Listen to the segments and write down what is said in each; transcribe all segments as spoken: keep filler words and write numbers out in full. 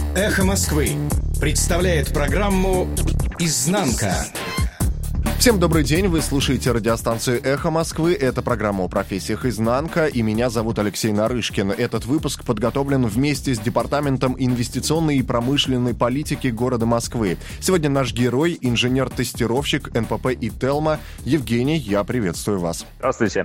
«Эхо Москвы» представляет программу «Изнанка». Всем добрый день, вы слушаете радиостанцию «Эхо Москвы». Это программа о профессиях «Изнанка», и меня зовут Алексей Нарышкин. Этот выпуск подготовлен вместе с Департаментом инвестиционной и промышленной политики города Москвы. Сегодня наш герой – инженер-тестировщик эн пэ пэ «ИТЭЛМА». Евгений, я приветствую вас. Здравствуйте,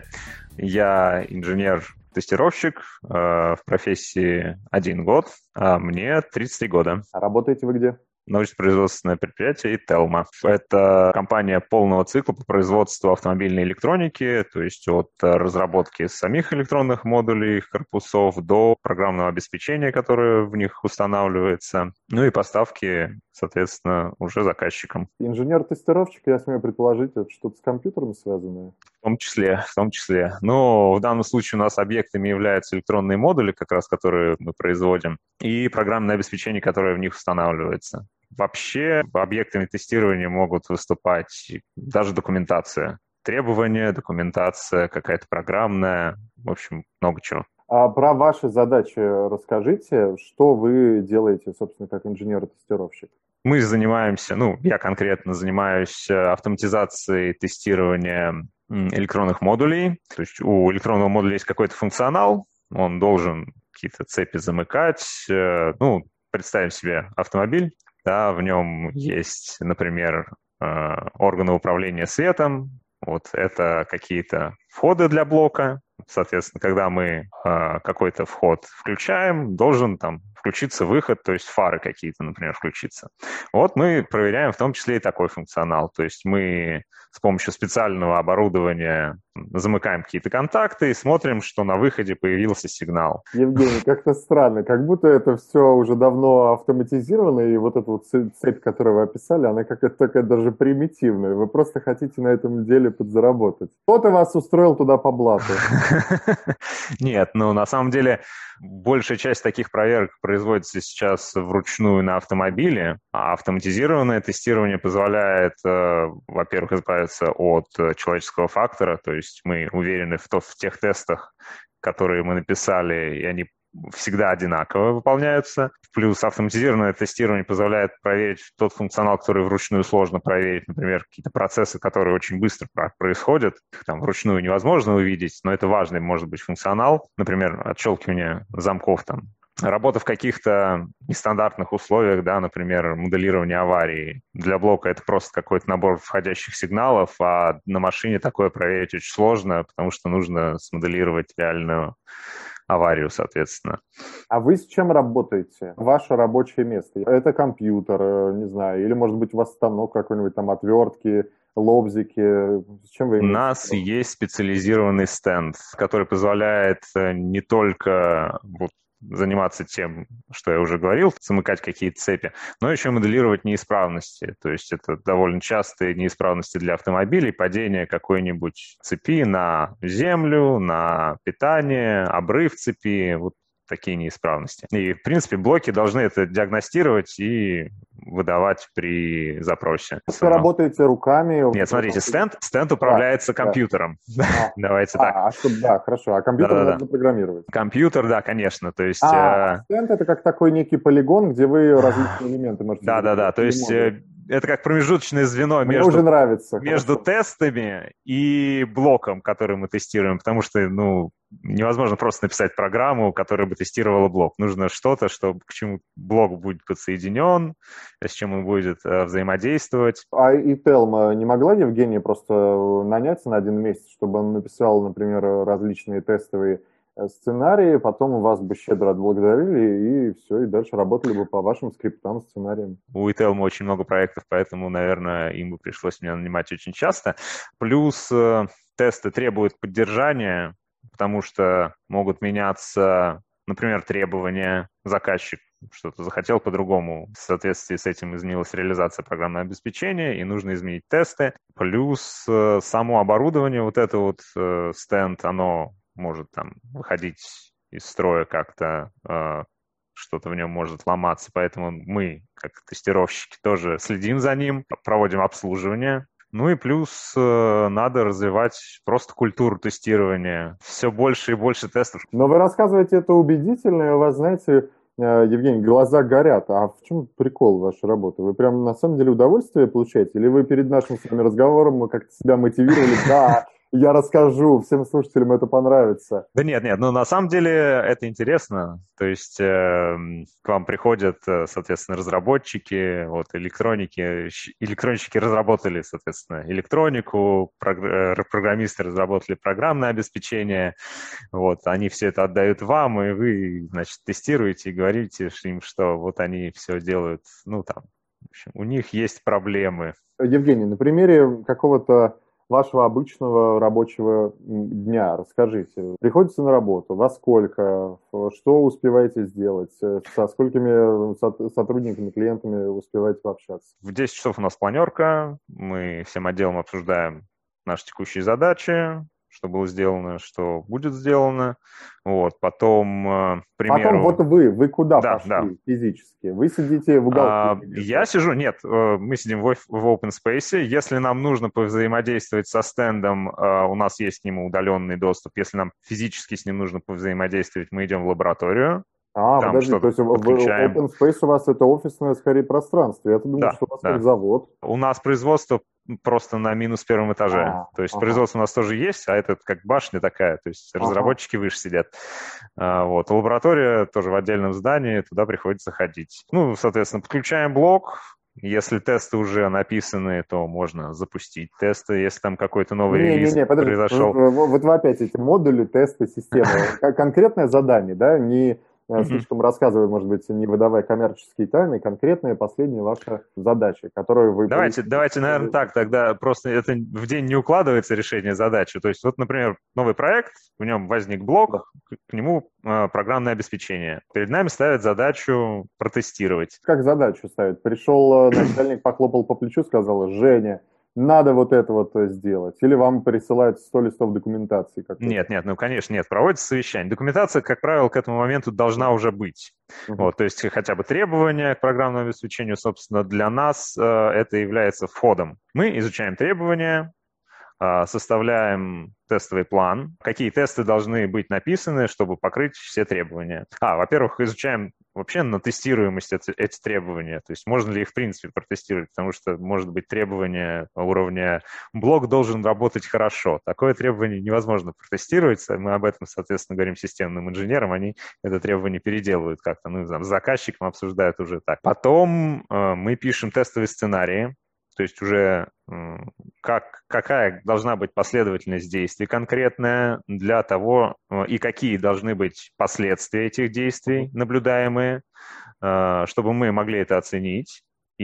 я инженер-тестировщик э, в профессии один год, а мне тридцать три года. А работаете вы где? Научно-производственное предприятие «ИТЭЛМА». Это компания полного цикла по производству автомобильной электроники, то есть от разработки самих электронных модулей, их корпусов, до программного обеспечения, которое в них устанавливается, ну и поставки, соответственно, уже заказчикам. Инженер-тестировщик, я смею предположить, это что-то с компьютером связанное? В том числе, в том числе. Но в данном случае у нас объектами являются электронные модули, как раз которые мы производим, и программное обеспечение, которое в них устанавливается. Вообще, объектами тестирования могут выступать даже документация. Требования, документация, какая-то программная, в общем, много чего. А про ваши задачи расскажите, что вы делаете, собственно, как инженер-тестировщик? Мы занимаемся, ну, я конкретно занимаюсь автоматизацией тестирования электронных модулей. То есть у электронного модуля есть какой-то функционал, он должен какие-то цепи замыкать. Ну, представим себе автомобиль, да, в нем есть, например, органы управления светом, вот это какие-то входы для блока. Соответственно, когда мы какой-то вход включаем, должен там включиться выход, то есть фары какие-то, например, включиться. Вот мы проверяем в том числе и такой функционал. То есть мы с помощью специального оборудования замыкаем какие-то контакты и смотрим, что на выходе появился сигнал. Евгений, как-то странно, как будто это все уже давно автоматизировано, и вот эта вот цепь, которую вы описали, она какая-то такая даже примитивная. Вы просто хотите на этом деле подзаработать. Кто-то вас устроил туда по блату. Нет, ну на самом деле большая часть таких проверок производится сейчас вручную на автомобиле, а автоматизированное тестирование позволяет, во-первых, избавиться от человеческого фактора, то есть мы уверены в, то, в тех тестах, которые мы написали, и они всегда одинаково выполняются. Плюс автоматизированное тестирование позволяет проверить тот функционал, который вручную сложно проверить. Например, какие-то процессы, которые очень быстро происходят. Их там вручную невозможно увидеть, но это важный, может быть, функционал. Например, отщелкивание замков там. Работа в каких-то нестандартных условиях, да, например, моделирование аварии. Для блока это просто какой-то набор входящих сигналов, а на машине такое проверить очень сложно, потому что нужно смоделировать реальную аварию, соответственно. А вы с чем работаете? Ваше рабочее место? Это компьютер, не знаю, или, может быть, у вас станок какой-нибудь, там, отвертки, лобзики? С чем вы У нас есть специализированный стенд, который позволяет не только вот заниматься тем, что я уже говорил, замыкать какие-то цепи, но еще моделировать неисправности. То есть это довольно частые неисправности для автомобилей, падение какой-нибудь цепи на землю, на питание, обрыв цепи, вот такие неисправности. И, в принципе, блоки должны это диагностировать и выдавать при запросе. Вы работаете руками? Нет, смотрите, стенд, стенд управляется да, компьютером. Да. Давайте а, так. А, что, да, хорошо. А компьютер да, можно да. программировать? Компьютер, да, конечно. То есть, а, э... стенд — это как такой некий полигон, где вы различные элементы можете... Да-да-да, то есть э, это как промежуточное звено Мне между, уже нравится, между тестами и блоком, который мы тестируем, потому что, ну, невозможно просто написать программу, которая бы тестировала блок. Нужно что-то, что, к чему блок будет подсоединен, с чем он будет э, взаимодействовать. А ИТЭЛМА не могла Евгения просто наняться на один месяц, чтобы он написал, например, различные тестовые сценарии, потом вас бы щедро отблагодарили, и все, и дальше работали бы по вашим скриптам, сценариям? У ИТЭЛМА очень много проектов, поэтому, наверное, им бы пришлось меня нанимать очень часто. Плюс э, тесты требуют поддержания, потому что могут меняться, например, требования. Заказчик что-то захотел по-другому. В соответствии с этим изменилась реализация программного обеспечения, и нужно изменить тесты. Плюс э, само оборудование, вот это вот э, стенд, оно может там выходить из строя как-то, э, что-то в нем может ломаться. Поэтому мы, как тестировщики, тоже следим за ним, проводим обслуживание. Ну и плюс э, надо развивать просто культуру тестирования. Все больше и больше тестов. Но вы рассказываете это убедительно, и у вас, знаете, Евгений, глаза горят. А в чем прикол вашей работы? Вы прям на самом деле удовольствие получаете? Или вы перед нашим с вами разговором как-то себя мотивировали? Да, я расскажу, всем слушателям это понравится. Да нет, нет, ну на самом деле это интересно. То есть э, к вам приходят, соответственно, разработчики, вот электроники, электронщики разработали, соответственно, электронику, программисты разработали программное обеспечение, вот, они все это отдают вам, и вы, значит, тестируете и говорите им, что вот они все делают, ну там, в общем, у них есть проблемы. Евгений, на примере какого-то вашего обычного рабочего дня расскажите. Приходите на работу, во сколько, что успеваете сделать, со сколькими сотрудниками, клиентами успеваете пообщаться? В десять часов у нас планерка, мы всем отделом обсуждаем наши текущие задачи, что было сделано, что будет сделано. Вот, потом, к примеру... Потом вот вы, вы куда да, пошли да. физически? Вы сидите в уголке? А, я сижу, нет, мы сидим в, в open space. Если нам нужно повзаимодействовать со стендом, у нас есть к нему удаленный доступ. Если нам физически с ним нужно повзаимодействовать, мы идем в лабораторию. А, там подожди, то есть подключаем. Open Space у вас это офисное, скорее, пространство. Я-то думаю, да, что у вас да. как завод. У нас производство просто на минус первом этаже. А, то есть ага. производство у нас тоже есть, а это как башня такая. То есть ага. разработчики выше сидят. А, вот. Лаборатория тоже в отдельном здании, туда приходится ходить. Ну, соответственно, подключаем блок. Если тесты уже написаны, то можно запустить тесты, если там какой-то новый не, релиз не, не, произошел. Вот вы опять эти модули, тесты, системы. Конкретное задание, да, не... Слишком рассказываю, может быть, не выдавая коммерческие тайны, конкретная последняя ваша задача, которую вы... Давайте, давайте, наверное, так, тогда просто это в день не укладывается решение задачи. То есть вот, например, новый проект, в нем возник блок, к нему э, программное обеспечение. Перед нами ставят задачу протестировать. Как задачу ставят? Пришел начальник, похлопал по плечу, сказал: Женя, надо вот это вот сделать. Или вам присылают сто листов документации? Какой-то? Нет, нет, ну, конечно, нет. Проводится совещание. Документация, как правило, к этому моменту должна уже быть. Uh-huh. Вот, то есть хотя бы требования к программному обеспечению, собственно, для нас э, это является входом. Мы изучаем требования, э, составляем тестовый план, какие тесты должны быть написаны, чтобы покрыть все требования. А, во-первых, изучаем вообще на тестируемость эти, эти требования, то есть можно ли их в принципе протестировать, потому что может быть требование уровня блок должен работать хорошо. Такое требование невозможно протестировать, мы об этом, соответственно, говорим системным инженерам, они это требование переделывают как-то, ну, с заказчиком обсуждают уже так. Потом э, мы пишем тестовые сценарии, то есть уже э, как, какая должна быть последовательность действий конкретная для того, э, и какие должны быть последствия этих действий наблюдаемые, э, чтобы мы могли это оценить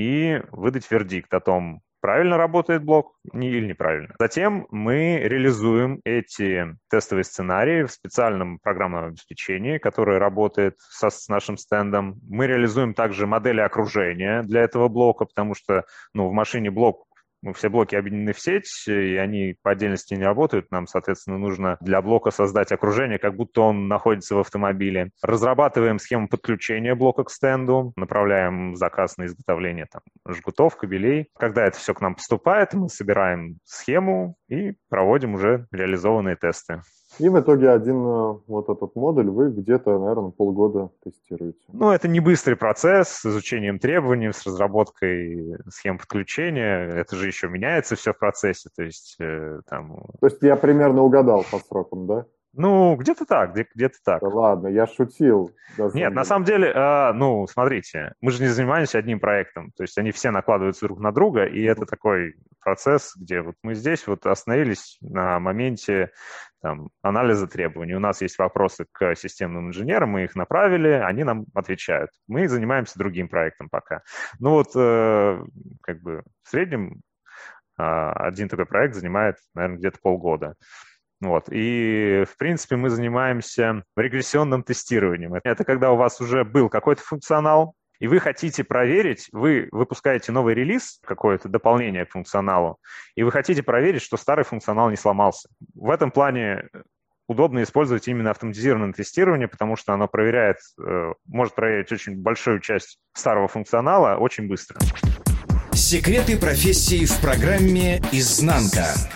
и выдать вердикт о том, правильно работает блок или неправильно. Затем мы реализуем эти тестовые сценарии в специальном программном обеспечении, которое работает со, с нашим стендом. Мы реализуем также модели окружения для этого блока, потому что ну, в машине блок, ну, все блоки объединены в сеть, и они по отдельности не работают. Нам, соответственно, нужно для блока создать окружение, как будто он находится в автомобиле. Разрабатываем схему подключения блока к стенду, направляем заказ на изготовление там, жгутов, кабелей. Когда это все к нам поступает, мы собираем схему и проводим уже реализованные тесты. И в итоге один вот этот модуль вы где-то, наверное, полгода тестируете. Ну, это не быстрый процесс с изучением требований, с разработкой схем подключения. Это же еще меняется все в процессе. То есть, э, там... То есть я примерно угадал по срокам, да? Ну, где-то так, где- где-то так. Да ладно, я шутил. Нет, на самом деле, э, ну, смотрите, мы же не занимаемся одним проектом, то есть они все накладываются друг на друга, и это такой процесс, где вот мы здесь вот остановились на моменте там, анализа требований. У нас есть вопросы к системным инженерам, мы их направили, они нам отвечают. Мы занимаемся другим проектом пока. Ну вот, э, как бы в среднем э, один такой проект занимает, наверное, где-то полгода. Вот. И, в принципе, мы занимаемся регрессионным тестированием. Это когда у вас уже был какой-то функционал, и вы хотите проверить, вы выпускаете новый релиз, какое-то дополнение к функционалу, и вы хотите проверить, что старый функционал не сломался. В этом плане удобно использовать именно автоматизированное тестирование, потому что оно проверяет, может проверить очень большую часть старого функционала очень быстро. Секреты профессии в программе «Изнанка».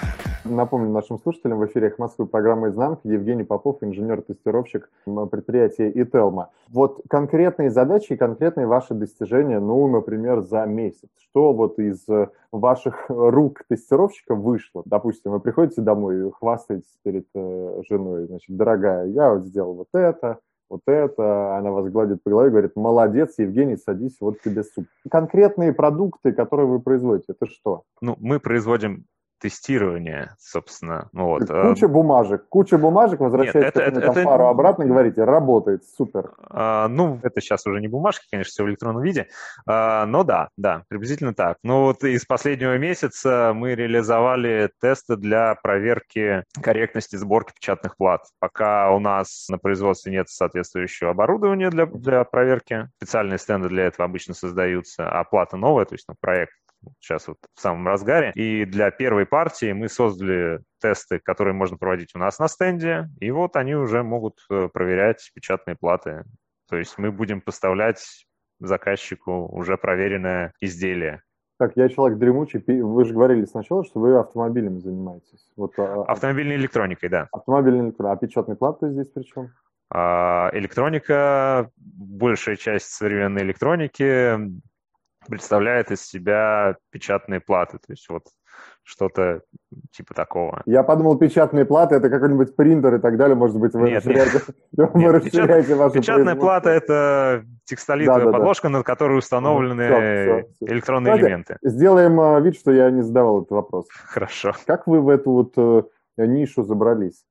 Напомню нашим слушателям, в эфире «Эхо Москвы» программа «Изнанка». Евгений Попов, инженер-тестировщик предприятия «Ителма». Вот конкретные задачи и конкретные ваши достижения, ну, например, за месяц. Что вот из ваших рук тестировщика вышло? Допустим, вы приходите домой и хвастаетесь перед э, женой, значит, дорогая, я вот сделал вот это, вот это, она вас гладит по голове и говорит, молодец, Евгений, садись, вот тебе суп. Конкретные продукты, которые вы производите, это что? Ну, мы производим тестирование, собственно. Вот. Куча бумажек, куча бумажек, возвращаете Нет, это, там это, пару это... обратно, говорите, работает, супер. А, ну, это сейчас уже не бумажки, конечно, все в электронном виде, а, но да, да, приблизительно так. Ну вот из последнего месяца мы реализовали тесты для проверки корректности сборки печатных плат. Пока у нас на производстве нет соответствующего оборудования для, для проверки, специальные стенды для этого обычно создаются, а плата новая, то есть ну, проект сейчас вот в самом разгаре. И для первой партии мы создали тесты, которые можно проводить у нас на стенде, и вот они уже могут проверять печатные платы. То есть мы будем поставлять заказчику уже проверенное изделие. Так, я человек дремучий. Вы же говорили сначала, что вы автомобилями занимаетесь. Вот, автомобильной электроникой, да. Автомобильной электроникой. А печатные платы здесь при чем? А, электроника, большая часть современной электроники представляет из себя печатные платы, то есть вот что-то типа такого. Я подумал, печатные платы — это какой-нибудь принтер и так далее, может быть, вы нет, расширяете, нет. вы нет, расширяете печат... вашу Печатная плата — это текстолитовая да, да, подложка, да. над которой установлены все, все, все. электронные Давайте элементы. Сделаем вид, что я не задавал этот вопрос. Хорошо. Как вы в эту вот нишу забрались?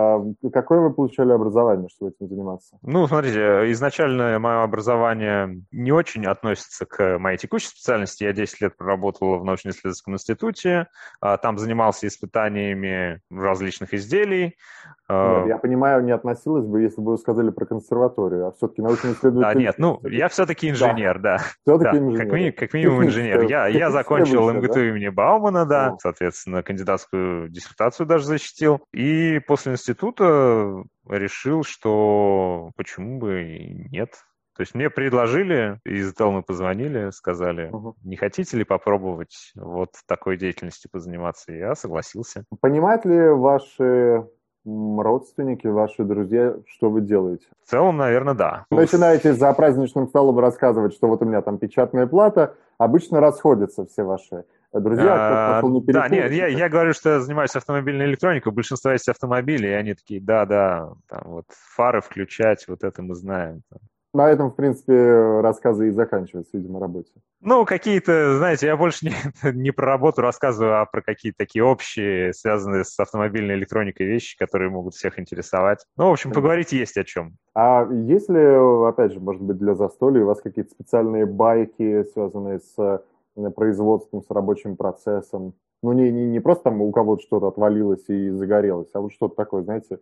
Какое вы получали образование, чтобы этим заниматься? Ну, смотрите, изначально мое образование не очень относится к моей текущей специальности. Я десять лет проработал в научно-исследовательском институте, там занимался испытаниями различных изделий. Нет, я понимаю, не относилось бы, если бы вы сказали про консерваторию, а все-таки научно-исследовательский. Да, нет, ну, я все-таки инженер, да. да. Все-таки да, инженер. Как, ми- как минимум инженер. Я, я закончил выше, МГТУ да? имени Баумана, да, О. соответственно, кандидатскую диссертацию даже защитил. И после института решил, что почему бы и нет. То есть мне предложили, из Ителмы позвонили, сказали, угу. не хотите ли попробовать вот такой деятельностью позаниматься? Я согласился. Понимают ли ваши родственники, ваши друзья, что вы делаете? В целом, наверное, да. Вы начинаете за праздничным столом рассказывать, что вот у меня там печатная плата, обычно расходятся все ваши друзья. А, да, нет, я, я говорю, что я занимаюсь автомобильной электроникой, у большинства есть автомобили, и они такие, да-да, там вот фары включать, вот это мы знаем. На этом, в принципе, рассказы и заканчиваются, видимо, работе. Ну, какие-то, знаете, я больше не, не про работу рассказываю, а про какие-то такие общие, связанные с автомобильной электроникой вещи, которые могут всех интересовать. Ну, в общем, поговорить есть о чем. А есть ли, опять же, может быть, для застолья у вас какие-то специальные байки, связанные с производством, с рабочим процессом? Ну, не, не, не просто там у кого-то что-то отвалилось и загорелось, а вот что-то такое, знаете,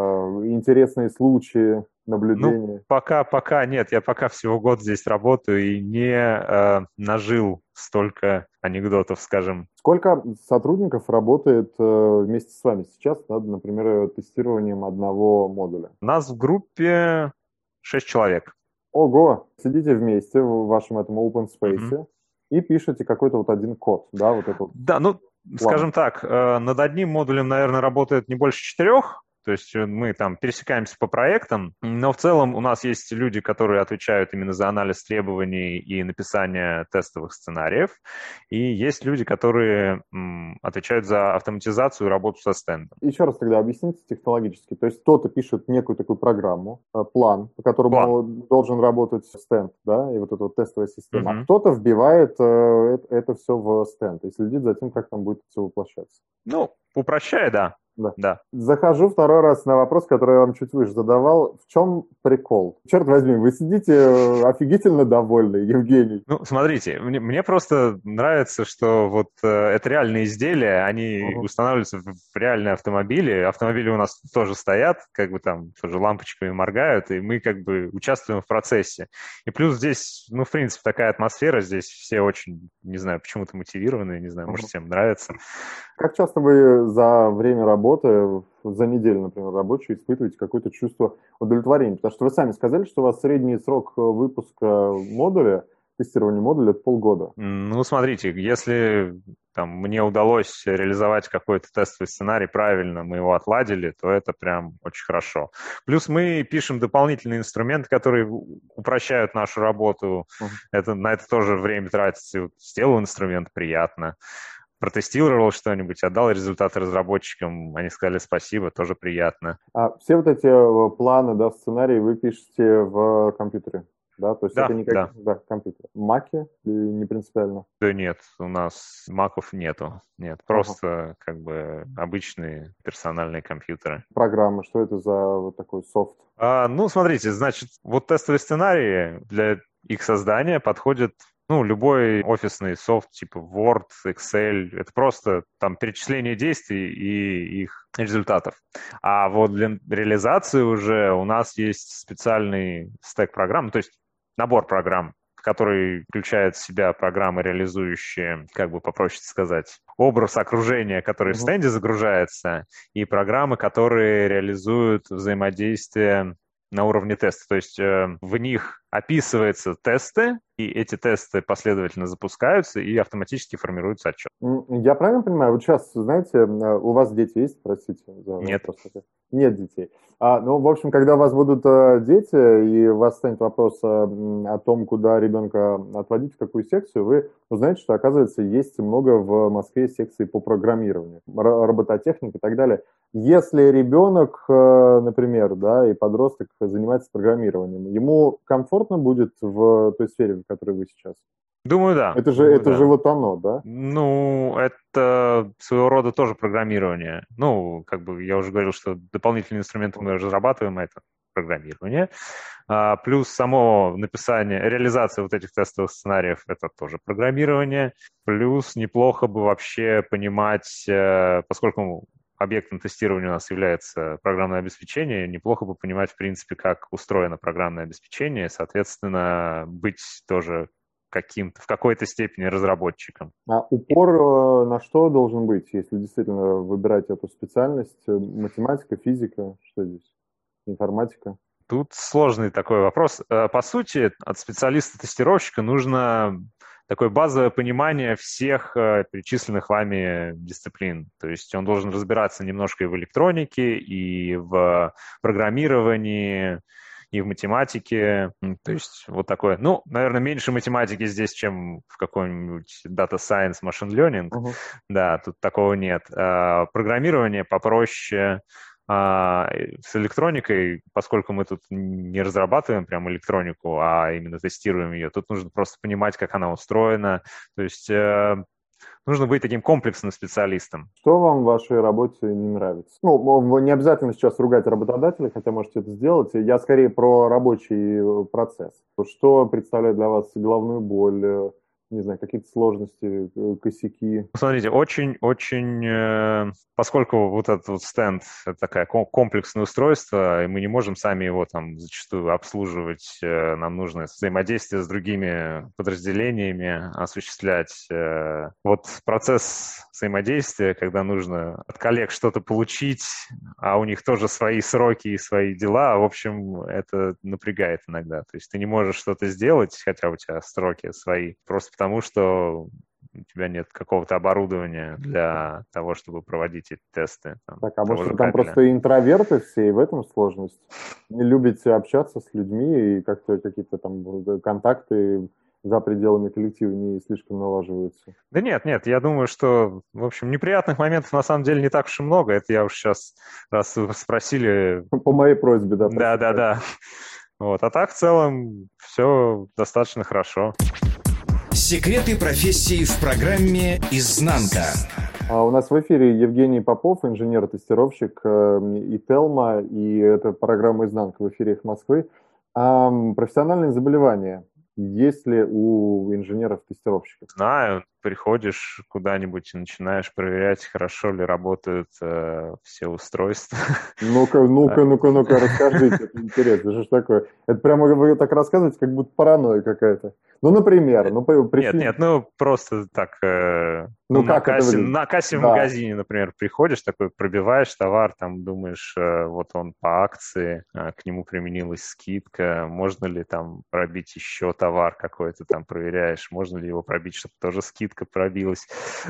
интересные случаи, наблюдения? Ну, пока, пока нет. Я пока всего год здесь работаю и не э, нажил столько анекдотов, скажем. Сколько сотрудников работает э, вместе с вами сейчас над, например, тестированием одного модуля? У нас в группе шесть человек. Ого! Сидите вместе в вашем этом open space mm-hmm. и пишете какой-то вот один код, да? Вот этот да, ну, план. Скажем так, э, над одним модулем, наверное, работает не больше четырех. То есть мы там пересекаемся по проектам, но в целом у нас есть люди, которые отвечают именно за анализ требований и написание тестовых сценариев, и есть люди, которые м, отвечают за автоматизацию и работу со стендом. Еще раз тогда объясните технологически. То есть кто-то пишет некую такую программу, план, по которому план. должен работать стенд, да, и вот эта вот тестовая система. Uh-huh. А кто-то вбивает э, это все в стенд и следит за тем, как там будет все воплощаться. Ну, упрощая, да. Да. да. Захожу второй раз на вопрос, который я вам чуть выше задавал. В чем прикол? Черт возьми, вы сидите офигительно довольны, Евгений. Ну, смотрите, мне, мне просто нравится, что вот э, это реальные изделия, они uh-huh. устанавливаются в, в реальные автомобили. Автомобили у нас тоже стоят, как бы там тоже лампочками моргают, и мы как бы участвуем в процессе. И плюс здесь, ну, в принципе, такая атмосфера, здесь все очень, не знаю, почему-то мотивированы, не знаю, uh-huh. может, всем нравится. Как часто вы за время работы, за неделю, например, рабочую, испытываете какое-то чувство удовлетворения? Потому что вы сами сказали, что у вас средний срок выпуска модуля, тестирования модуля – это полгода. Ну, смотрите, если там, мне удалось реализовать какой-то тестовый сценарий правильно, мы его отладили, то это прям очень хорошо. Плюс мы пишем дополнительные инструменты, которые упрощают нашу работу. Uh-huh. Это, на это тоже время тратится. Вот сделал инструмент, приятно. Протестировал что-нибудь, отдал результаты разработчикам, они сказали спасибо, тоже приятно. А все вот эти планы, да, сценарии вы пишете в компьютере? Да, то есть да, это не как да. Да, компьютер. Маки не принципиально? Да нет, у нас маков нету. Нет, просто ага. как бы обычные персональные компьютеры. Программы, что это за вот такой софт? А, ну, смотрите, значит, вот тестовые сценарии для их создания подходят, ну, любой офисный софт типа Word, Excel. Это просто там перечисление действий и их результатов. А вот для реализации уже у нас есть специальный стек программ, то есть набор программ, который включает в себя программы, реализующие, как бы попроще сказать, образ окружения, который mm-hmm. в стенде загружается, и программы, которые реализуют взаимодействие на уровне теста. То есть э, в них описываются тесты, и эти тесты последовательно запускаются, и автоматически формируется отчет. Я правильно понимаю? Вот сейчас, знаете, у вас дети есть? Простите. За Нет. Нет детей. А, ну, в общем, когда у вас будут э, дети, и у вас станет вопрос э, о том, куда ребенка отводить, в какую секцию, вы узнаете, что, оказывается, есть много в Москве секций по программированию, р- робототехника и так далее. Если ребенок, э, например, да, и подросток занимается программированием, ему комфортно будет в той сфере, в которой вы сейчас? Думаю, да. Это же, Думаю, это да. же вот оно, да? Ну, это своего рода тоже программирование. Ну, как бы я уже говорил, что дополнительные инструменты мы разрабатываем, это программирование. А, плюс само написание, реализация вот этих тестовых сценариев, это тоже программирование. Плюс неплохо бы вообще понимать, поскольку объектом тестирования у нас является программное обеспечение, неплохо бы понимать, в принципе, как устроено программное обеспечение, соответственно, быть тоже каким-то, в какой-то степени разработчиком. А упор на что должен быть, если действительно выбирать эту специальность? Математика, физика, что здесь? Информатика? Тут сложный такой вопрос. По сути, от специалиста-тестировщика нужно такое базовое понимание всех перечисленных вами дисциплин. То есть он должен разбираться немножко и в электронике, и в программировании, и в математике. То есть вот такое. Ну, наверное, меньше математики здесь, чем в каком-нибудь data science, machine learning. Uh-huh. Да, тут такого нет. А, программирование попроще. А, с электроникой, поскольку мы тут не разрабатываем прям электронику, а именно тестируем ее, тут нужно просто понимать, как она устроена. То есть э, нужно быть таким комплексным специалистом. Что вам в вашей работе не нравится? Ну, не обязательно сейчас ругать работодателя, хотя можете это сделать. Я скорее про рабочий процесс. Что представляет для вас головную боль, не знаю, какие-то сложности, косяки? Смотрите, очень-очень, э, поскольку вот этот вот стенд — это такое комплексное устройство, и мы не можем сами его там зачастую обслуживать, э, нам нужно взаимодействие с другими подразделениями осуществлять. Э, вот процесс взаимодействия, когда нужно от коллег что-то получить, а у них тоже свои сроки и свои дела, в общем, это напрягает иногда. То есть ты не можешь что-то сделать, хотя у тебя сроки свои, просто потому что у тебя нет какого-то оборудования для того, чтобы проводить эти тесты. Там, так, а может, там кабеля. Просто интроверты все, и в этом сложность? Не любите общаться с людьми, и как-то какие-то там контакты за пределами коллектива не слишком налаживаются? Да нет, нет, я думаю, что, в общем, неприятных моментов на самом деле не так уж и много. Это я уж сейчас, раз вы спросили... По моей просьбе, да. Да, да, да. Вот. А так, в целом, все достаточно хорошо. Секреты профессии в программе «Изнанка». А у нас в эфире Евгений Попов, инженер-тестировщик и Телма, и это программа «Изнанка» в эфире «Эхо Москвы». А профессиональные заболевания есть ли у инженеров-тестировщиков? Знаю. Приходишь куда-нибудь и начинаешь проверять, хорошо ли работают э, все устройства. Ну-ка, ну-ка, ну-ка, ну-ка, расскажите, это интересно, что ж такое? Это прямо вы так рассказываете, как будто паранойя какая-то. Ну, например, ну, при... Нет, нет, ну, просто так, э, ну, ну, как на, кассе, это на кассе в да. магазине, например, приходишь, такой, пробиваешь товар, там, думаешь, э, вот он по акции, э, к нему применилась скидка, можно ли там пробить еще товар какой-то, там, проверяешь, можно ли его пробить, чтобы тоже скидка плитка пробилась.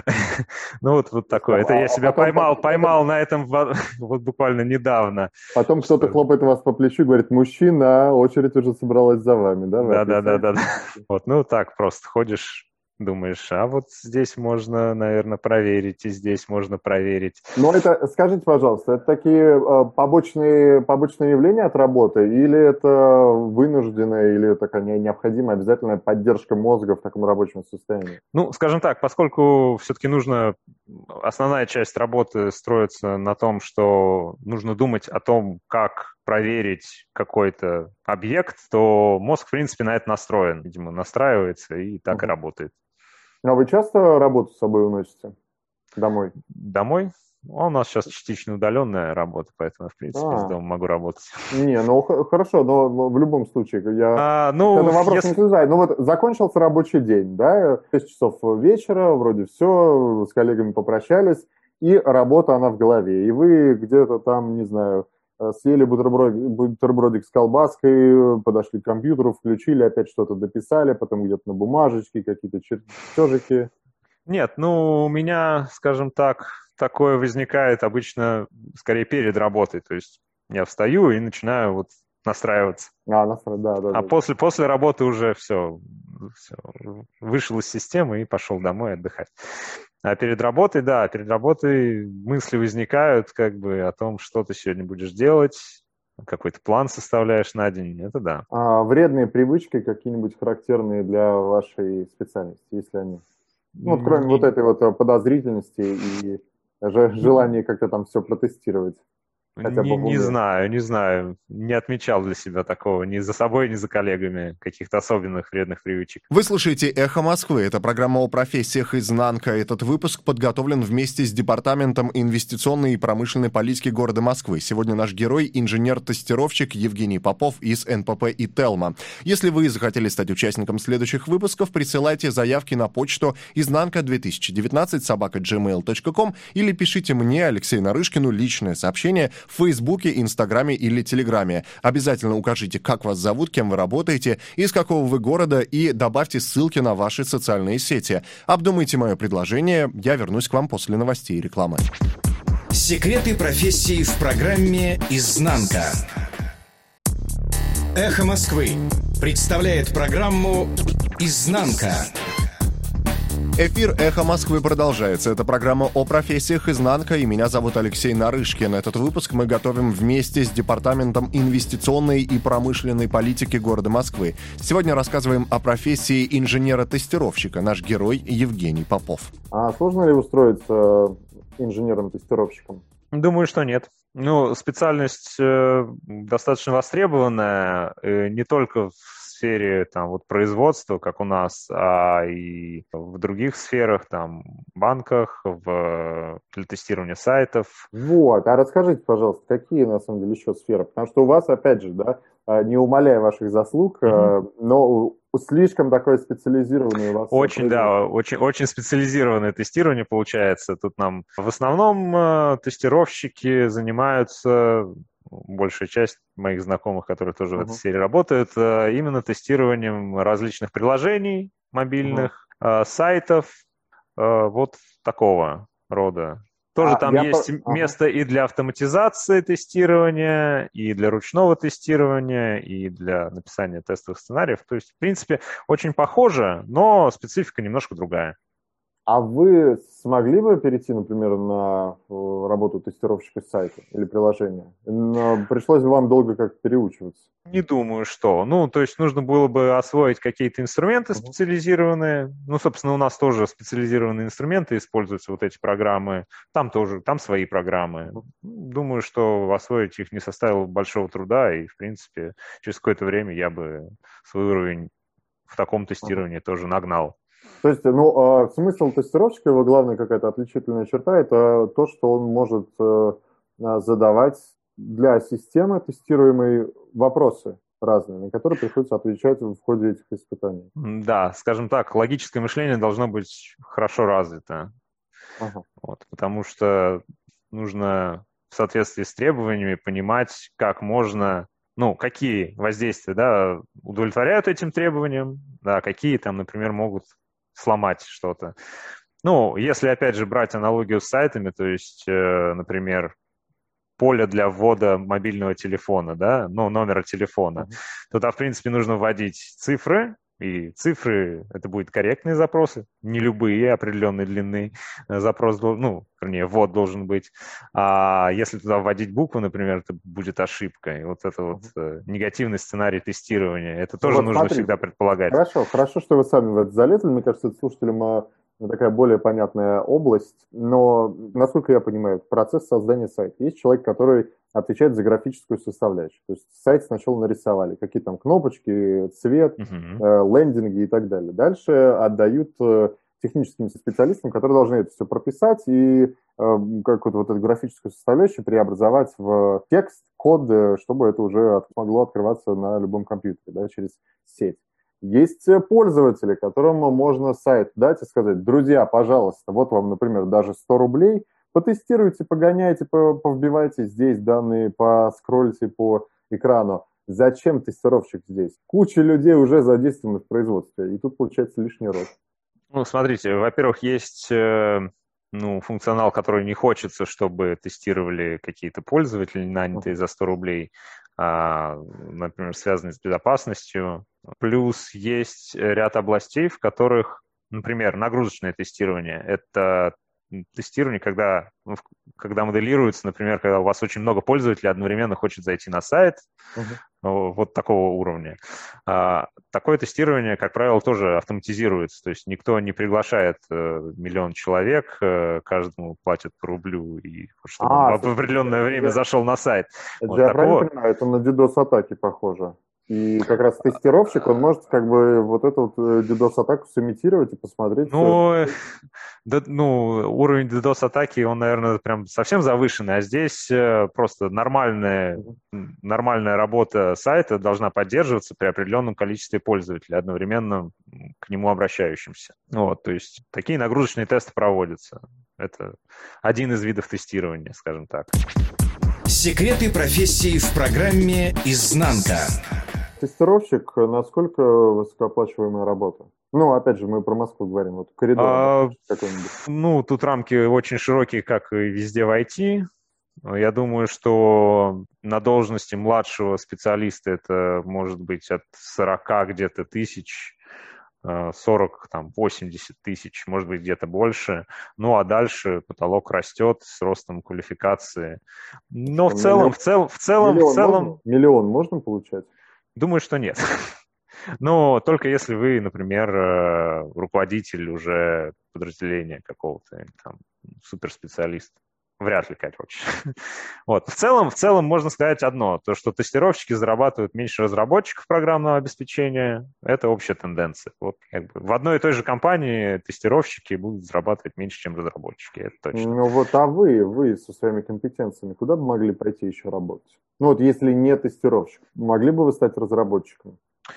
Ну вот, вот такое. Это я себя поймал, поймал на этом вот буквально недавно. Потом кто-то хлопает вас по плечу и говорит: мужчина, очередь уже собралась за вами, да? Да-да-да. Вот, ну так просто ходишь, думаешь, а вот здесь можно, наверное, проверить, и здесь можно проверить. Но это, скажите, пожалуйста, это такие э, побочные, побочные явления от работы, или это вынужденная, или такая необходимая обязательная поддержка мозга в таком рабочем состоянии? Ну, скажем так, поскольку все-таки нужно, основная часть работы строится на том, что нужно думать о том, как проверить какой-то объект, то мозг, в принципе, на это настроен. Видимо, настраивается и так и работает. А вы часто работу с собой уносите домой? Домой? У нас сейчас частично удаленная работа, поэтому, в принципе, А. из дома могу работать. Не, ну х- хорошо, но в любом случае, я А, ну, этот вопрос если... не связаю. Ну вот закончился рабочий день, да, шесть часов вечера, вроде все, с коллегами попрощались, и работа, она в голове. И вы где-то там, не знаю, съели бутерброд, бутербродик с колбаской, подошли к компьютеру, включили, опять что-то дописали, потом где-то на бумажечке какие-то чертежики. Нет, ну, у меня, скажем так, такое возникает обычно скорее перед работой. То есть я встаю и начинаю вот настраиваться. А, настраиваться, да, да. А да. после, после работы уже все, все, вышел из системы и пошел домой отдыхать. А перед работой, да, перед работой мысли возникают как бы о том, что ты сегодня будешь делать, какой-то план составляешь на день, это да. А вредные привычки какие-нибудь характерные для вашей специальности, если они? Ну, вот кроме Не- вот этой вот подозрительности и же- желания как-то там все протестировать. Хотя бы Не, в не уме. знаю, не знаю. Не отмечал для себя такого ни за собой, ни за коллегами каких-то особенных вредных привычек. Вы слушаете «Эхо Москвы». Это программа о профессиях «Изнанка». Этот выпуск подготовлен вместе с Департаментом инвестиционной и промышленной политики города Москвы. Сегодня наш герой – инженер-тестировщик Евгений Попов из эн пэ пэ и Телма. Если вы захотели стать участником следующих выпусков, присылайте заявки на почту изнанка две тысячи девятнадцать собака джимейл точка ком или пишите мне, Алексею Нарышкину, личное сообщение в Фейсбуке, Инстаграме или Телеграме. Обязательно укажите, как вас зовут, кем вы работаете, из какого вы города, и добавьте ссылки на ваши социальные сети. Обдумайте мое предложение, я вернусь к вам после новостей и рекламы. Секреты профессии в программе «Изнанка». «Эхо Москвы» представляет программу «Изнанка». Эфир «Эхо Москвы» продолжается. Это программа о профессиях «Изнанка», и меня зовут Алексей Нарышкин. Этот выпуск мы готовим вместе с Департаментом инвестиционной и промышленной политики города Москвы. Сегодня рассказываем о профессии инженера-тестировщика. Наш герой Евгений Попов. А сложно ли устроиться инженером-тестировщиком? Думаю, что нет. Ну, специальность э, достаточно востребованная, э, не только в сфере там, вот, производства, как у нас, а и в других сферах, там, банках, в, для тестирования сайтов. Вот, а расскажите, пожалуйста, какие на самом деле еще сферы? Потому что у вас, опять же, да, не умаляя ваших заслуг, mm-hmm. но слишком такое специализированное у вас. Очень, да, очень, очень специализированное тестирование получается. Тут нам в основном тестировщики занимаются, большая часть моих знакомых, которые тоже uh-huh. в этой сфере работают, именно тестированием различных приложений мобильных, uh-huh. сайтов, вот такого рода. Тоже а, там есть по... место ага. и для автоматизации тестирования, и для ручного тестирования, и для написания тестовых сценариев. То есть, в принципе, очень похоже, но специфика немножко другая. А вы смогли бы перейти, например, на работу тестировщика сайта или приложения? Но пришлось бы вам долго как-то переучиваться? Не думаю, что. Ну, то есть нужно было бы освоить какие-то инструменты специализированные. Ну, собственно, у нас тоже специализированные инструменты используются, вот эти программы. Там тоже, там свои программы. Думаю, что освоить их не составило большого труда, и, в принципе, через какое-то время я бы свой уровень в таком тестировании uh-huh. тоже нагнал. То есть, ну, э, смысл тестировщика, его главная какая-то отличительная черта, это то, что он может э, задавать для системы тестируемой вопросы разные, на которые приходится отвечать в ходе этих испытаний. Да, скажем так, логическое мышление должно быть хорошо развито. Ага. Вот, потому что нужно в соответствии с требованиями понимать, как можно... Ну, какие воздействия, да, удовлетворяют этим требованиям, да, какие там, например, могут сломать что-то. Ну, если, опять же, брать аналогию с сайтами, то есть, э, например, поле для ввода мобильного телефона, да, ну, номера телефона, uh-huh. туда, в принципе, нужно вводить цифры, и цифры — это будут корректные запросы, не любые определенной длины запрос, ну, вернее, ввод должен быть. А если туда вводить буквы, например, это будет ошибка. И вот это вот uh-huh. негативный сценарий тестирования, это тоже вот нужно смотрите, всегда предполагать. Хорошо, хорошо, что вы сами в это залезли. Мне кажется, это слушателям такая более понятная область, но, насколько я понимаю, процесс создания сайта. Есть человек, который отвечает за графическую составляющую. То есть сайт сначала нарисовали, какие там кнопочки, цвет, uh-huh. э, лендинги и так далее. Дальше отдают э, техническим специалистам, которые должны это все прописать и э, какую-то вот эту графическую составляющую преобразовать в текст, код, чтобы это уже от, могло открываться на любом компьютере, да, через сеть. Есть пользователи, которым можно сайт дать и сказать: друзья, пожалуйста, вот вам, например, даже сто рублей, потестируйте, погоняйте, повбивайте здесь данные, поскролльте по экрану. Зачем тестировщик здесь? Куча людей уже задействованы в производстве, и тут получается лишний род. Ну, смотрите, во-первых, есть ну, функционал, который не хочется, чтобы тестировали какие-то пользователи, нанятые за сто рублей, например, связанные с безопасностью. Плюс есть ряд областей, в которых, например, нагрузочное тестирование. Это тестирование, когда, когда моделируется, например, когда у вас очень много пользователей одновременно хочет зайти на сайт, uh-huh. вот такого уровня. Такое тестирование, как правило, тоже автоматизируется. То есть никто не приглашает миллион человек, каждому платят по рублю, и чтобы а, он в определенное время я... зашел на сайт. Это вот я такого... правильно понимаю, это на DDoS-атаки похоже. И как раз тестировщик, он может как бы вот эту вот DDoS-атаку сымитировать и посмотреть. Ну, да, ну уровень DDoS-атаки, он, наверное, прям совсем завышенный, а здесь просто нормальная, нормальная работа сайта должна поддерживаться при определенном количестве пользователей, одновременно к нему обращающимся. Вот, то есть такие нагрузочные тесты проводятся. Это один из видов тестирования, скажем так. Секреты профессии в программе «Изнанка». Тестировщик, насколько высокооплачиваемая работа? Ну, опять же, мы про Москву говорим, вот коридор а, какой-нибудь. Ну, тут рамки очень широкие, как и везде в ай ти. Я думаю, что на должности младшего специалиста это может быть от сорока где-то тысяч, сорок, там, восемьдесят тысяч, может быть, где-то больше. Ну, а дальше потолок растет с ростом квалификации. Но в целом, в целом, в целом, миллион в целом... Можно? Миллион можно получать? Думаю, что нет. Но только если вы, например, руководитель уже подразделения какого-то, там, суперспециалист. Вряд ли, короче. Вот. В целом, в целом можно сказать одно, то, что тестировщики зарабатывают меньше разработчиков программного обеспечения, это общая тенденция. Вот, как бы, в одной и той же компании тестировщики будут зарабатывать меньше, чем разработчики, это точно. Ну вот, а вы, вы со своими компетенциями куда бы могли пойти еще работать? Ну вот, если не тестировщик, могли бы вы стать разработчиком?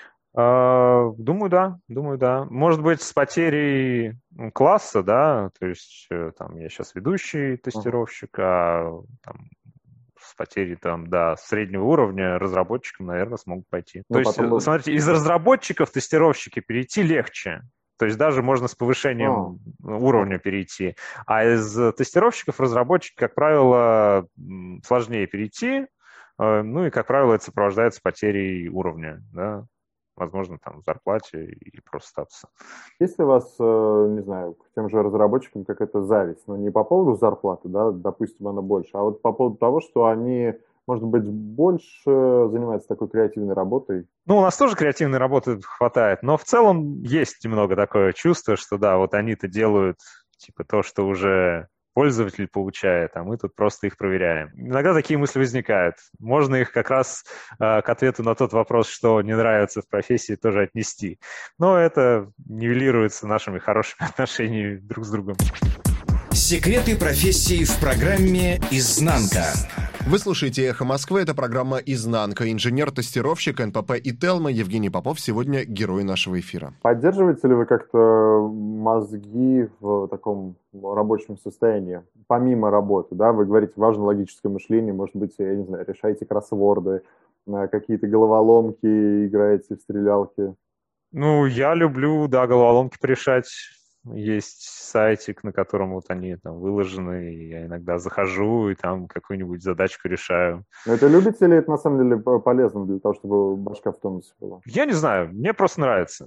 Думаю, да, думаю, да. Может быть, с потерей класса, да, то есть там я сейчас ведущий тестировщик, а там, с потерей там, да, среднего уровня разработчиком, наверное, смогут пойти. Ну, то есть, потом... смотрите, из разработчиков в тестировщики перейти легче. То есть даже можно с повышением а. уровня перейти. А из тестировщиков в разработчики, как правило, сложнее перейти. Ну и, как правило, это сопровождается потерей уровня, да. Возможно, там, в зарплате или просто статуса. Есть ли у вас, не знаю, к тем же разработчикам какая-то зависть? Ну, не по поводу зарплаты, да, допустим, она больше, а вот по поводу того, что они, может быть, больше занимаются такой креативной работой? Ну, у нас тоже креативной работы хватает, но в целом есть немного такое чувство, что, да, вот они-то делают, типа, то, что уже... пользователь получает, а мы тут просто их проверяем. Иногда такие мысли возникают. Можно их как раз э, к ответу на тот вопрос, что не нравится в профессии, тоже отнести. Но это нивелируется нашими хорошими отношениями друг с другом. Секреты профессии в программе «Изнанка». Вы слушаете «Эхо Москвы». Это программа «Изнанка». Инженер-тестировщик эн пэ пэ и Телма Евгений Попов сегодня герой нашего эфира. Поддерживаете ли вы как-то мозги в таком рабочем состоянии? Помимо работы, да, вы говорите, важно логическое мышление, может быть, я не знаю, решаете кроссворды, какие-то головоломки, играете в стрелялки. Ну, я люблю, да, головоломки порешать. Есть сайтик, на котором вот они там выложены, и я иногда захожу и там какую-нибудь задачку решаю. Но это любите или это на самом деле п- полезно для того, чтобы башка в тонусе была? Я не знаю, мне просто нравится.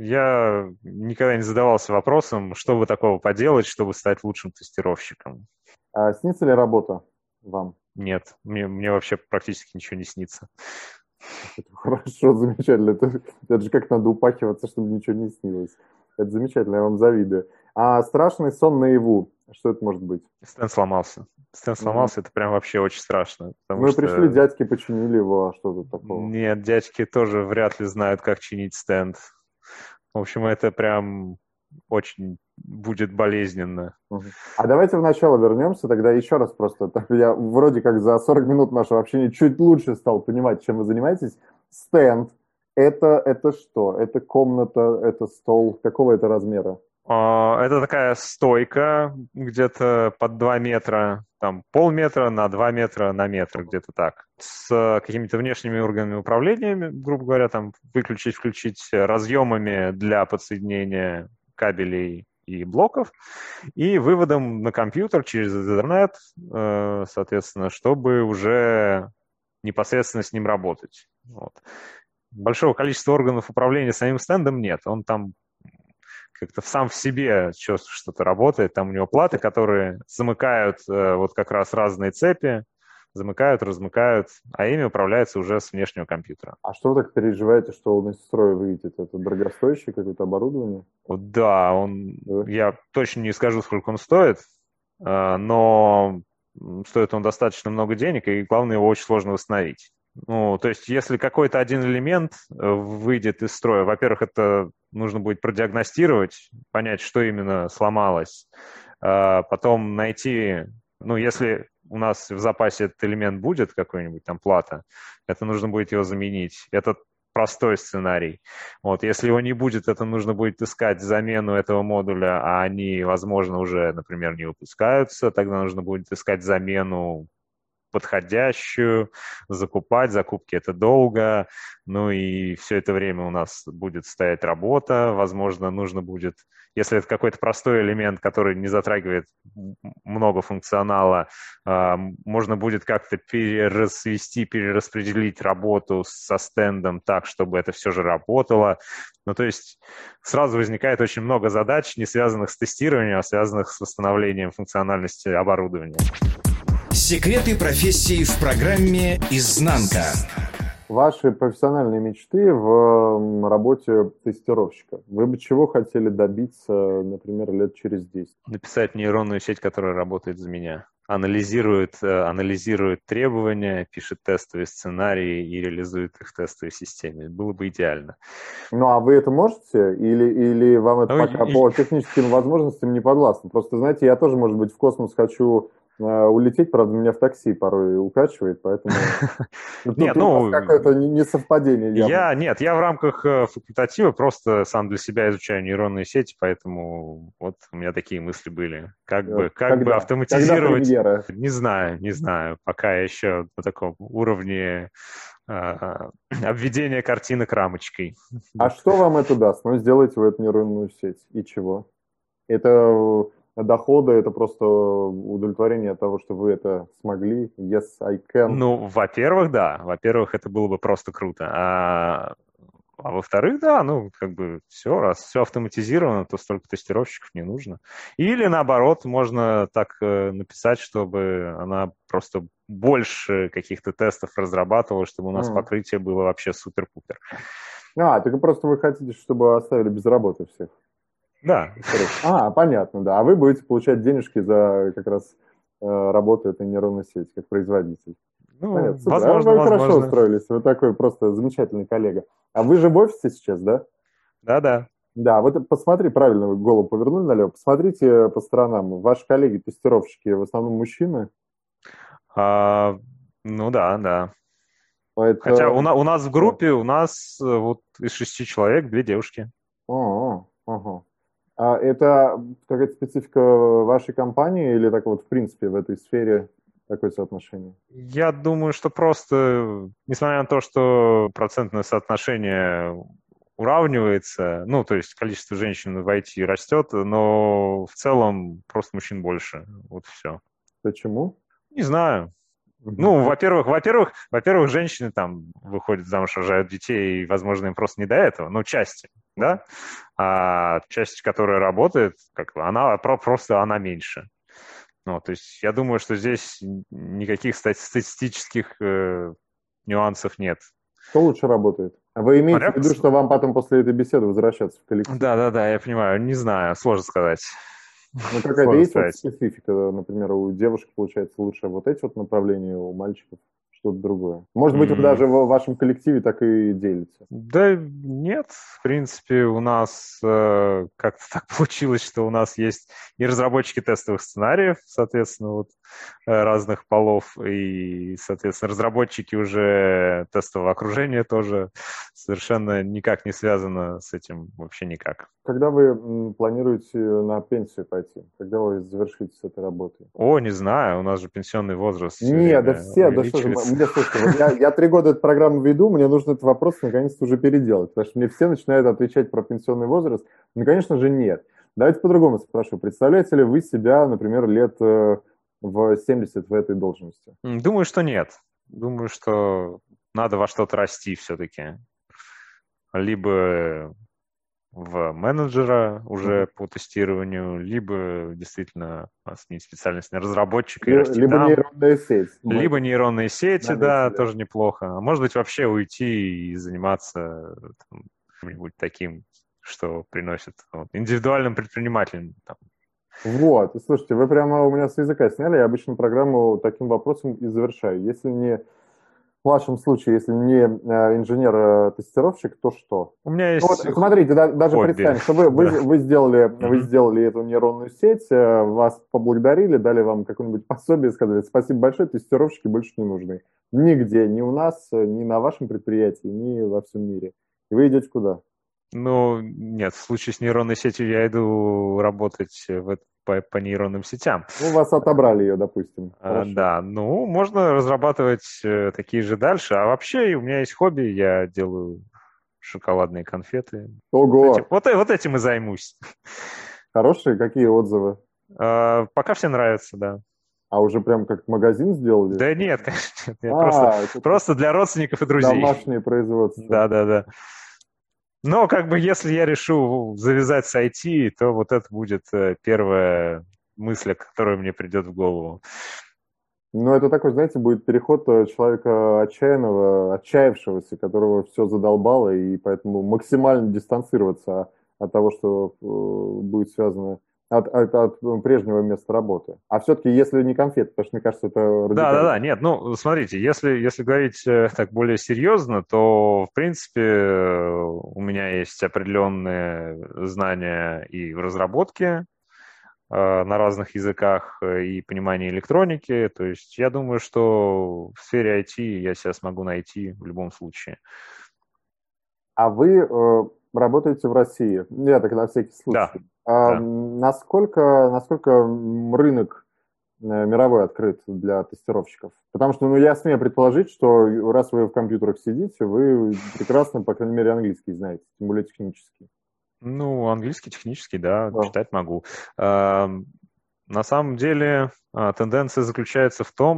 Я никогда не задавался вопросом, что бы такого поделать, чтобы стать лучшим тестировщиком. А снится ли работа вам? Нет, мне, мне вообще практически ничего не снится. Это хорошо, замечательно. Это, это же как надо упахиваться, чтобы ничего не снилось. Это замечательно, я вам завидую. А страшный сон наяву, что это может быть? Стенд сломался. Стенд сломался, это прям вообще очень страшно. Потому Ну и что... пришли дядьки, починили его, а что тут такого? Нет, дядьки тоже вряд ли знают, как чинить стенд. В общем, это прям очень будет болезненно. Мгм. А давайте в начало вернемся, тогда еще раз просто. Так я вроде как за сорок минут нашего общения чуть лучше стал понимать, чем вы занимаетесь. Стенд – это, это что? Это комната, это стол? Какого это размера? А, Это такая стойка где-то под два метра, там полметра на два метра на метр, где-то так. С какими-то внешними органами управления, грубо говоря, там выключить, включить разъемами для подсоединения кабелей и блоков, и выводом на компьютер через интернет, э, соответственно, чтобы уже непосредственно с ним работать. Вот. Большого количества органов управления самим стендом нет. Он там как-то сам в себе что-то работает. Там у него платы, которые замыкают э, вот как раз разные цепи, замыкают, размыкают, а ими управляется уже с внешнего компьютера. А что вы так переживаете, что он из строя выйдет? Это дорогостоящее какое-то оборудование? Вот, да, он, Да. я точно не скажу, сколько он стоит, э, но стоит он достаточно много денег, и главное, его очень сложно восстановить. Ну, то есть, если какой-то один элемент э, выйдет из строя, во-первых, это нужно будет продиагностировать, понять, что именно сломалось, а потом найти, ну, если у нас в запасе этот элемент будет, какой-нибудь там плата, это нужно будет его заменить. Это простой сценарий. Вот, если его не будет, это нужно будет искать замену этого модуля, а они, возможно, уже, например, не выпускаются, тогда нужно будет искать замену подходящую, закупать. Закупки это долго, ну и все это время у нас будет стоять работа. Возможно, нужно будет, если это какой-то простой элемент, который не затрагивает много функционала, можно будет как-то перерасвести, перераспределить работу со стендом так, чтобы это все же работало. Ну, то есть сразу возникает очень много задач, не связанных с тестированием, а связанных с восстановлением функциональности оборудования. Секреты профессии в программе «Изнанка». Ваши профессиональные мечты в работе тестировщика. Вы бы чего хотели добиться, например, лет через десять? Написать нейронную сеть, которая работает за меня. Анализирует, анализирует требования, пишет тестовые сценарии и реализует их в тестовой системе. Было бы идеально. Ну, а вы это можете? Или, или вам это Ну, пока и... по техническим возможностям не подвластно? Просто, знаете, я тоже, может быть, в космос хочу улететь, правда, меня в такси порой укачивает, поэтому нет, ну, какое-то несовпадение. Я, нет, я в рамках факультатива просто сам для себя изучаю нейронные сети, поэтому вот у меня такие мысли были. Как бы, как когда, бы автоматизировать... Когда не знаю, не знаю, пока я еще на таком уровне а, обведения картинок рамочкой. А что вам это даст? Ну, сделайте вы эту нейронную сеть. И чего? Это... дохода, это просто удовлетворение того, что вы это смогли. Yes, I can. Ну, во-первых, да. Во-первых, это было бы просто круто. А, а во-вторых, да, ну, как бы все, раз все автоматизировано, то столько тестировщиков не нужно. Или, наоборот, можно так э, написать, чтобы она просто больше каких-то тестов разрабатывала, чтобы у нас mm. покрытие было вообще супер-пупер. А, так просто вы хотите, чтобы оставили без работы всех? Да. А, понятно, да. А вы будете получать денежки за как раз э, работу этой нейронной сети, как производитель. Ну, понятно. возможно, а вы возможно. хорошо устроились, вы такой просто замечательный коллега. А вы же в офисе сейчас, да? Да-да. Да, вот посмотри, правильно вы голову повернули налево. Посмотрите по сторонам. Ваши коллеги-тестировщики в основном мужчины? А, ну да, да. Это... Хотя у, на, у нас в группе, у нас вот из шести человек две девушки. О, ага. А это какая-то специфика вашей компании или так вот в принципе в этой сфере такое соотношение? Я думаю, что просто, несмотря на то, что процентное соотношение уравнивается, ну, то есть количество женщин в ай ти растет, но в целом просто мужчин больше. Вот все. Почему? Не знаю. Ну, во-первых, во-первых, во-первых, женщины там выходят замуж, рожают детей, и, возможно, им просто не до этого, ну, части, да, а часть, которая работает, как она просто она меньше. Ну, то есть я думаю, что здесь никаких статистических э, нюансов нет. Кто лучше работает? Вы имеете Смотря... в виду, что вам потом после этой беседы возвращаться в коллектив? Да-да-да, я понимаю, не знаю, сложно сказать. Ну, какая-то есть вот специфика, например, у девушек получается лучше вот эти вот направления, у мальчиков что-то другое. Может быть, mm. вы даже в вашем коллективе так и делите? Да нет, в принципе, у нас э, как-то так получилось, что у нас есть и разработчики тестовых сценариев, соответственно, вот разных полов, и, соответственно, разработчики уже тестового окружения тоже совершенно никак не связано с этим, вообще никак. Когда вы м, планируете на пенсию пойти? Когда вы завершите с этой работой? О, не знаю, у нас же пенсионный возраст. Нет, да все, да что же, мне, слушайте, вот я, я три года эту программу веду, мне нужно этот вопрос наконец-то уже переделать, потому что мне все начинают отвечать про пенсионный возраст. Ну, конечно же, нет. Давайте по-другому спрошу. Представляете ли вы себя, например, лет э, в семьдесят в этой должности? Думаю, что нет. Думаю, что надо во что-то расти все-таки. Либо в менеджера уже mm-hmm. по тестированию, либо действительно сменить специальность на разработчика и расти либо там. нейронные сети. Либо нейронные сети, да, да, тоже неплохо. А может быть, вообще уйти и заниматься там, чем-нибудь таким, что приносит вот, индивидуальным предпринимателям. Там. Вот, слушайте, вы прямо у меня с языка сняли, я обычно программу таким вопросом и завершаю. Если не в вашем случае, если не инженер-тестировщик, то что? У меня есть. Ну, вот, смотрите, да, даже хобби. представим, что вы, вы, да. вы, сделали, Mm-hmm. вы сделали эту нейронную сеть, вас поблагодарили, дали вам какое-нибудь пособие, сказали, спасибо большое, тестировщики больше не нужны. Нигде, ни у нас, ни на вашем предприятии, ни во всем мире. И вы идете куда? Ну, нет, в случае с нейронной сетью я иду работать в, по, по нейронным сетям. Ну, вас отобрали ее, допустим. А, да, ну, можно разрабатывать э, такие же дальше. А вообще у меня есть хобби, я делаю шоколадные конфеты. Ого! Вот этим, вот, вот этим и займусь. Хорошие? Какие отзывы? А, пока все нравится, да. А уже прям как магазин сделали? Да нет, конечно, нет. А, просто, просто для родственников и друзей. Домашнее производство. Да-да-да. Но как бы если я решу завязать с ай ти, то вот это будет первая мысль, которая мне придет в голову. Ну, это такой, знаете, будет переход человека отчаянного, отчаявшегося, которого все задолбало, и поэтому максимально дистанцироваться от того, что будет связано от, от, от прежнего места работы. А все-таки, если не конфеты, потому что, мне кажется, это радикально. Да-да-да, нет, ну, смотрите, если, если говорить так более серьезно, то, в принципе, у меня есть определенные знания и в разработке э, на разных языках, и понимание электроники, то есть я думаю, что в сфере ай ти я себя смогу найти в любом случае. А вы э, работаете в России? Я так на всякий случай. Да. А, да. насколько, насколько рынок мировой открыт для тестировщиков? Потому что, ну, я смею предположить, что раз вы в компьютерах сидите, вы прекрасно, по крайней мере, английский знаете, тем более технический. Ну, английский технический, да, да. читать могу. А, на самом деле тенденция заключается в том,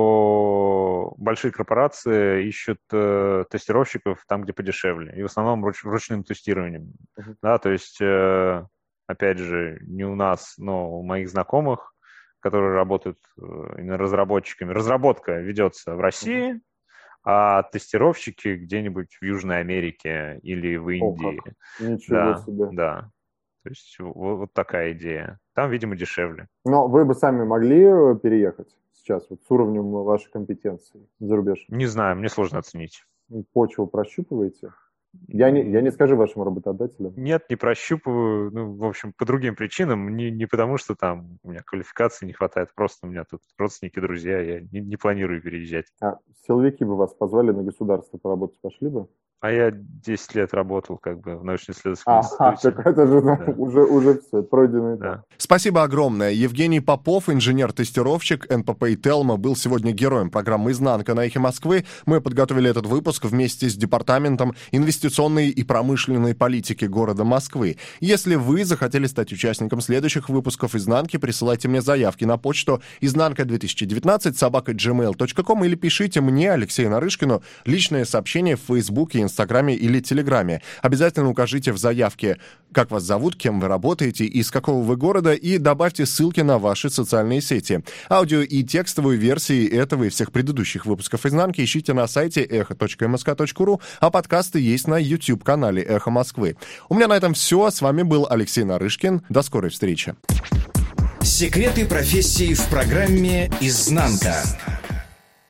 что большие корпорации ищут э, тестировщиков там, где подешевле, и в основном руч, ручным тестированием. Uh-huh. Да, то есть... Э, опять же, не у нас, но у моих знакомых, которые работают именно разработчиками. Разработка ведется в России, а тестировщики где-нибудь в Южной Америке или в Индии. О, Ничего да, себе. Да. То есть вот, вот такая идея. Там, видимо, дешевле. Но вы бы сами могли переехать сейчас вот с уровнем вашей компетенции за рубеж? Не знаю, мне сложно оценить. Почву прощупываете? Я не, я не скажу вашим работодателям. Нет, не прощупываю. Ну, в общем, по другим причинам. Не, не потому, что там у меня квалификации не хватает. Просто у меня тут родственники, друзья. Я не, не планирую переезжать. А силовики бы вас позвали на государство поработать, пошли бы? А я десять лет работал как бы в научно-исследовательском а, институте. Так это же Да. уже, уже все, пройденный этап. Да. Спасибо огромное. Евгений Попов, инженер-тестировщик эн пэ пэ и Телма, был сегодня героем программы «Изнанка» на «Эхе Москвы». Мы подготовили этот выпуск вместе с Департаментом инвестиционной и промышленной политики города Москвы. Если вы захотели стать участником следующих выпусков «Изнанки», присылайте мне заявки на почту изнанка две тысячи девятнадцать собака джи мейл точка ком или пишите мне, Алексею Нарышкину, личное сообщение в Фейсбуке, Инстаграме или Телеграме. Обязательно укажите в заявке, как вас зовут, кем вы работаете, из какого вы города, и добавьте ссылки на ваши социальные сети. Аудио и текстовую версии этого и всех предыдущих выпусков «Изнанки» ищите на сайте эхо точка эм эс ка точка ру, а подкасты есть на YouTube-канале «Эхо Москвы». У меня на этом все. С вами был Алексей Нарышкин. До скорой встречи. Секреты профессии в программе «Изнанка».